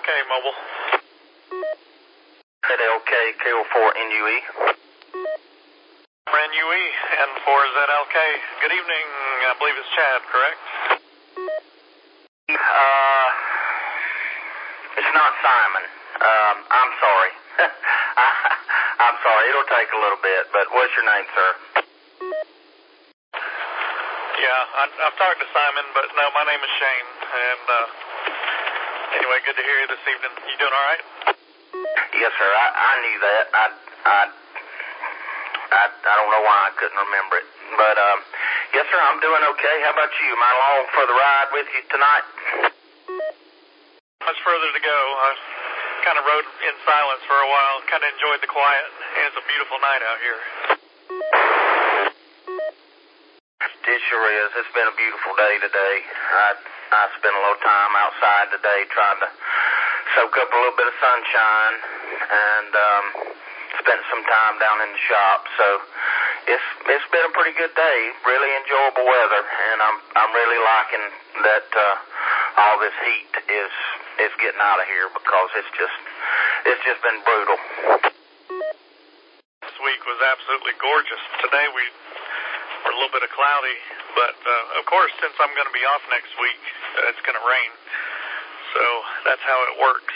LK Mobile. At LK KO4NUE. NUE, N4ZLK. Good evening. I believe it's Chad, correct? It's not Simon. I'm sorry. I'm sorry. It'll take a little bit, but what's your name, sir? Yeah, I've talked to Simon, but no, my name is Shane. And anyway, good to hear you this evening. You doing all right? Yes, sir. I knew that. I don't know why I couldn't remember it. But, yes, sir, I'm doing okay. How about you? Am I along for the ride with you tonight? Much further to go. I kind of rode in silence for a while, kind of enjoyed the quiet, and it's a beautiful night out here. It sure is. It's been a beautiful day today. I spent a little time outside today trying to soak up a little bit of sunshine and spent some time down in the shop. So it's been a pretty good day. Really enjoyable weather, and I'm really liking that all this heat is getting out of here because it's just been brutal. This week was absolutely gorgeous. Today we were a little bit cloudy, but of course, since I'm going to be off next week, it's going to rain. So that's how it works.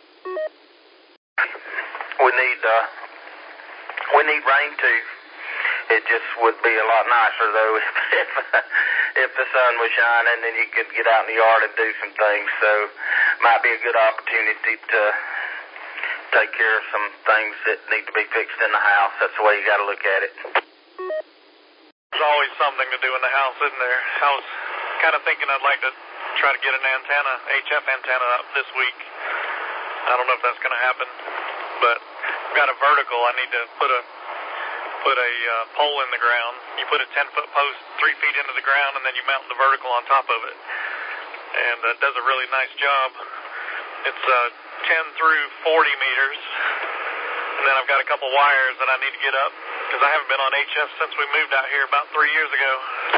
We need rain too. It just would be a lot nicer though if the sun was shining and you could get out in the yard and do some things. So might be a good opportunity to take care of some things that need to be fixed in the house. That's the way you got to look at it. There's always something to do in the house, isn't there? I was kind of thinking I'd like to try to get an antenna, HF antenna up this week. I don't know if that's going to happen, but I've got a vertical. I need to put a pole in the ground. You put a 10-foot post 3 feet into the ground, and then you mount the vertical on top of it. And it does a really nice job. It's 10 through 40 meters. And then I've got a couple wires that I need to get up because I haven't been on HF since we moved out here about 3 years ago.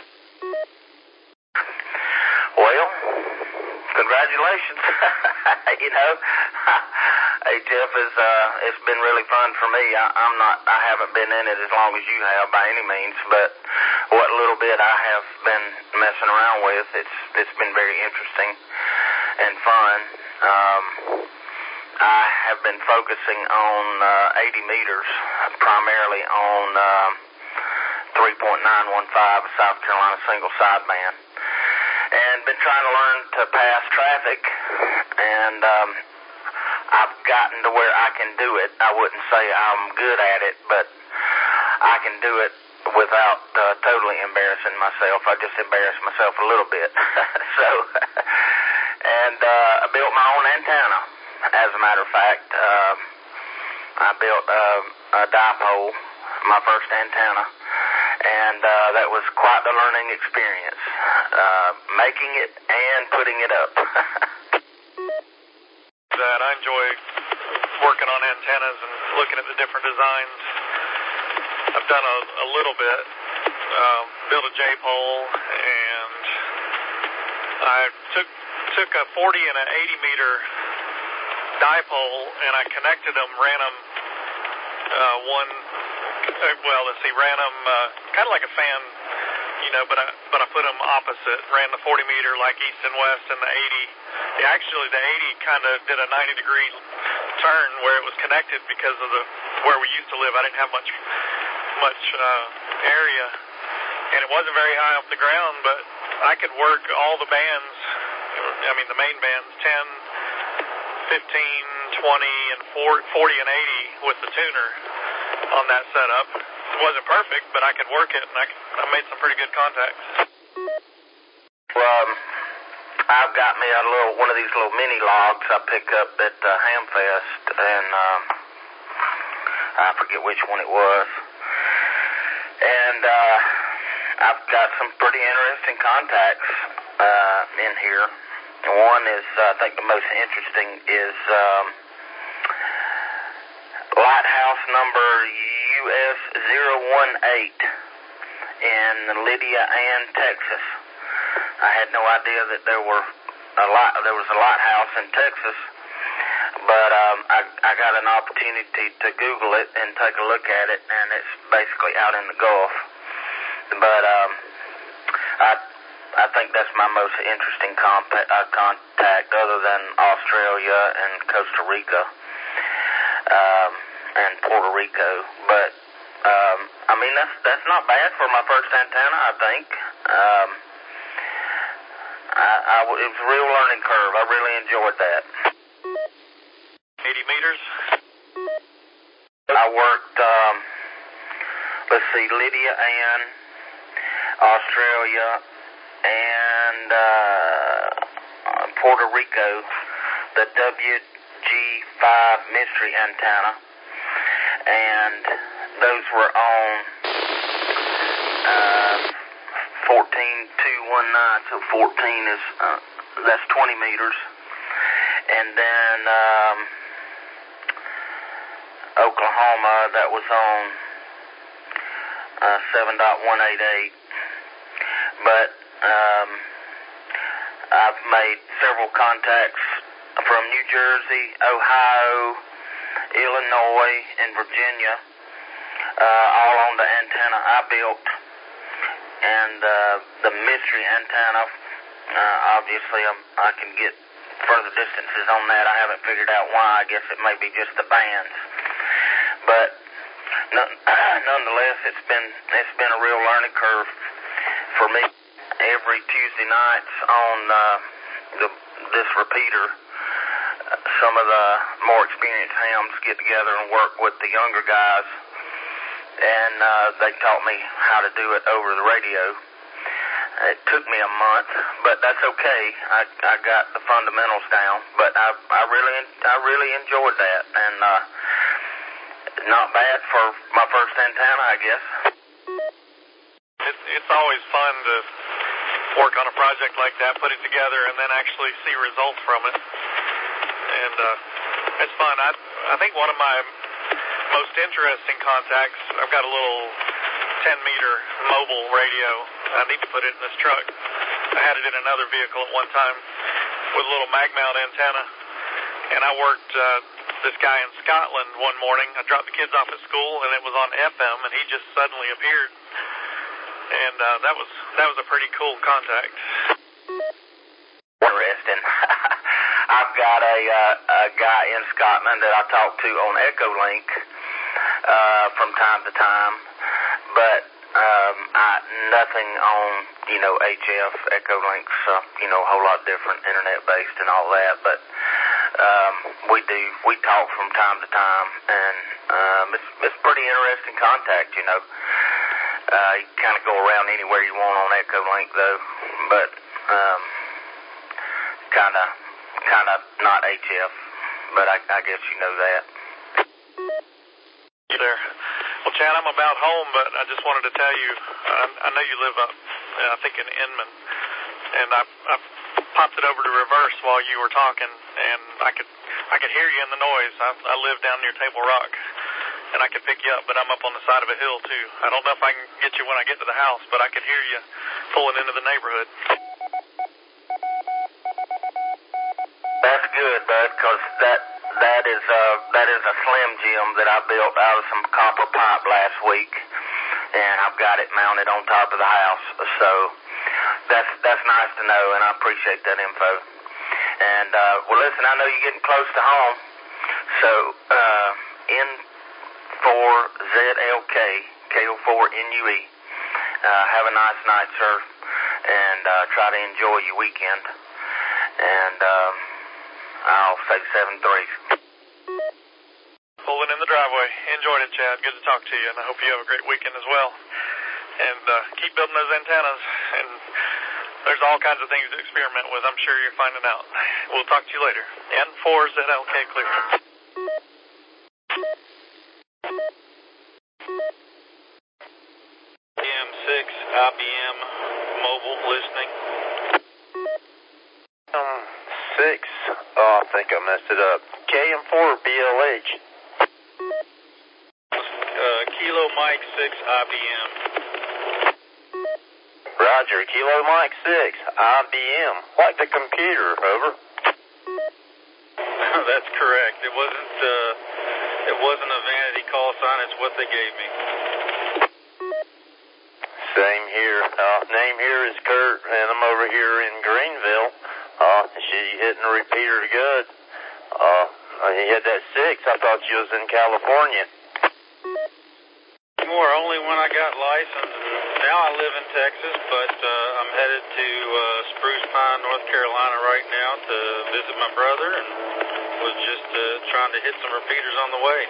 Well, congratulations. You know, HF it's been really fun for me. I haven't been in it as long as you have by any means, but what little bit I have been messing around with, it's been very interesting and fun. I have been focusing on 80 meters, primarily on 3.915 South Carolina single sideband, and been trying to learn to pass traffic, and I've gotten to where I can do it. I wouldn't say I'm good at it, but I can do it without totally embarrassing myself. I just embarrass myself a little bit. And I built my own antenna. As a matter of fact, I built a dipole, my first antenna, and that was quite the learning experience, making it and putting it up. That I enjoy working on antennas and looking at the different designs. I've done a little bit, built a J-pole, and I took a 40 and an 80 meter dipole, and I connected them, ran them ran them kind of like a fan, you know, but I put them opposite, ran the 40 meter like east and west, and the 80. Actually, the 80 kind of did a 90-degree turn where it was connected because of where we used to live. I didn't have much area, and it wasn't very high off the ground, but I could work all the bands. I mean, the main bands, 10, 15, 20, and 40 and 80 with the tuner on that setup. It wasn't perfect, but I could work it, and I made some pretty good contacts. Well, I've got me one of these little mini logs I picked up at Hamfest, and I forget which one it was. And I've got some pretty interesting contacts in here. One is, I think the most interesting is Lighthouse number US018 in Lydia Ann, Texas. I had no idea that there was a lighthouse in Texas, but I got an opportunity to Google it and take a look at it, and it's basically out in the Gulf. But I think that's my most interesting contact, other than Australia and Costa Rica and Puerto Rico. But I mean, that's not bad for my first antenna, I think. It was a real learning curve. I really enjoyed that. 80 meters? I worked, Lydia Ann, Australia, and Puerto Rico, the WG5 mystery antenna, and those were on 14.219, so 14 is, that's 20 meters. And then Oklahoma, that was on 7.188. But I've made several contacts from New Jersey, Ohio, Illinois, and Virginia, all on the antenna I built. And the mystery antenna, obviously I can get further distances on that. I haven't figured out why. I guess it may be just the bands. But nonetheless, it's been a real learning curve for me. Every Tuesday nights on this repeater, some of the more experienced hams get together and work with the younger guys, and they taught me how to do it over the radio. It took me a month, but that's okay. I got the fundamentals down, but I really enjoyed that, and not bad for my first antenna, I guess. It's always fun to work on a project like that, put it together, and then actually see results from it. And it's fun. I think one of my most interesting contacts, I've got a little 10-meter mobile radio. I need to put it in this truck. I had it in another vehicle at one time with a little mag mount antenna. And I worked this guy in Scotland one morning. I dropped the kids off at school, and it was on FM, and he just suddenly appeared. And that was a pretty cool contact. Interesting. I've got a guy in Scotland that I talk to on Echolink from time to time, but nothing on, HF. Echolink's, a whole lot different, internet-based and all that, but we talk from time to time, and it's pretty interesting contact, You kind of go around anywhere you want on Echolink, though, but kind of not HF, but I guess you know that. You there? Well, Chad, I'm about home, but I just wanted to tell you, I know you live up, I think in Inman, and I popped it over to reverse while you were talking, and I could hear you in the noise. I live down near Table Rock, and I could pick you up, but I'm up on the side of a hill, too. I don't know if I can get you when I get to the house, but I could hear you pulling into the neighborhood. That's good, bud, because that is a Slim Jim that I built out of some copper pipe last week, and I've got it mounted on top of the house. So that's nice to know, and I appreciate that info. And well, listen, I know you're getting close to home, so N4ZLK KO4NUE. Have a nice night, sir, and try to enjoy your weekend. And I'll say 7-3. Pulling in the driveway. Enjoyed it, Chad. Good to talk to you, and I hope you have a great weekend as well. And keep building those antennas, and there's all kinds of things to experiment with. I'm sure you're finding out. We'll talk to you later. N4ZLK clear. KM6 IBM mobile listening. 6. Oh, I think I messed it up. KM4 or BLH? Kilo Mike 6 IBM. Roger, Kilo Mike 6 IBM. Like the computer, over. That's correct. It wasn't a vanity call sign. It's what they gave me. Same here. Name here is Kurt, and I'm over here in Greenville. She hitting the repeater good. He had that 6. I thought you was in California. More only when I got licensed. Now I live in Texas, but I'm headed to Spruce Pine, North Carolina right now to visit my brother, and was just trying to hit some repeaters on the way.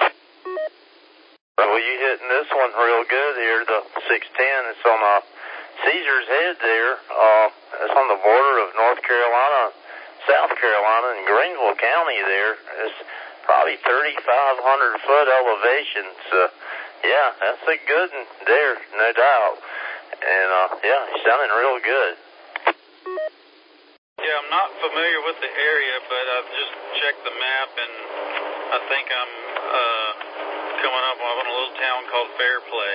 Well, you hitting this one real good here, the 610. It's on Caesar's Head there. It's on the border of North Carolina, South Carolina, and Greenville County there. It's probably 3,500 foot elevation. So, yeah, that's a good one there, no doubt. And, yeah, he's sounding real good. Yeah, I'm not familiar with the area, but I've just checked the map, and I think I'm coming up on a little town called Fairplay.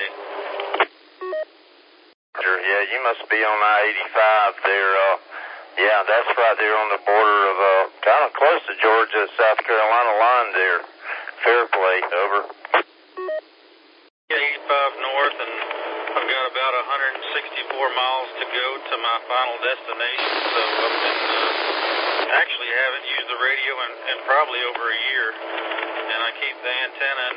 Yeah, you must be on I-85 there. Yeah, that's right there on the border of, kind of close to Georgia, South Carolina line there. Fairplay, over. Yeah, 85 north, and I've got about 164 miles to go to my final destination, so I've been, actually haven't used the radio in probably over a year, and I keep the antenna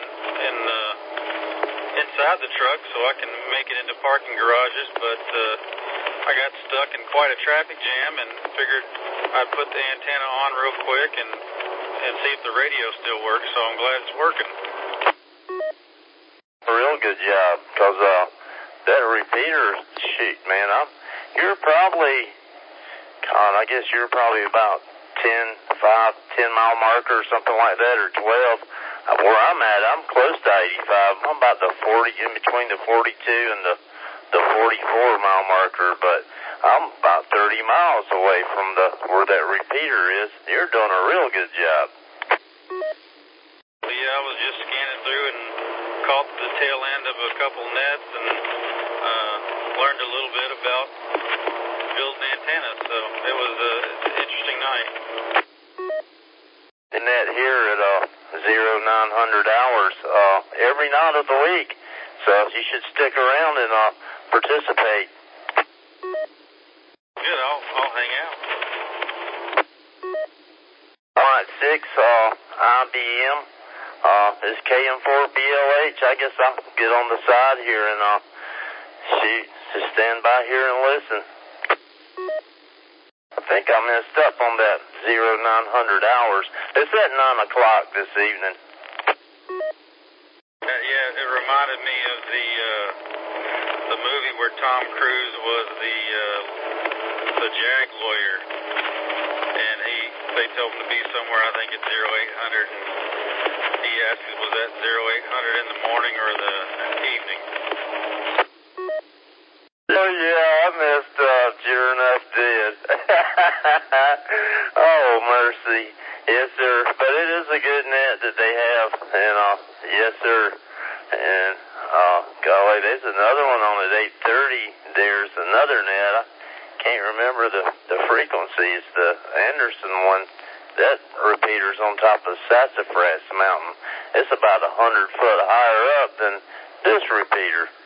inside the truck so I can make it into parking garages, but I got stuck in quite a traffic jam and figured I'd put the antenna on real quick and see if the radio still works, so I'm glad it's working. Real good job, because that repeater, shoot, man, you're probably, I guess you're probably about 10 mile marker or something like that, or 12. Where I'm at, I'm close to 85. I'm about the 40, in between the 42 and the 44 mile marker, but I'm about 30 miles away from where that repeater is. You're doing a real good job. Yeah, I was just scanning through and caught the tail end of a couple nets and learned a little bit about building antennas, so it was an interesting night. And that here at 0900 hours every night of the week, so you should stick around and participate. Good, I'll hang out. All right, 6 IBM is KM4BLH. I guess I'll get on the side here and just stand by here and listen. I think I messed up on that 0900 hours. It's at 9 o'clock this evening. Yeah, it reminded me of the movie where Tom Cruise was the JAG lawyer, and they told him to be somewhere, I think it's 0800, and he asked, was that 0800 in the morning or the evening? Oh, yeah, I messed up. Sure enough did. Oh, mercy. Yes, sir. But it is a good net that they have. And, yes, sir. And, golly, there's another one on at 830. There's another net. I can't remember the frequency. It's the Anderson one. That repeater's on top of Sassafras Mountain. It's about 100 foot higher up than this repeater.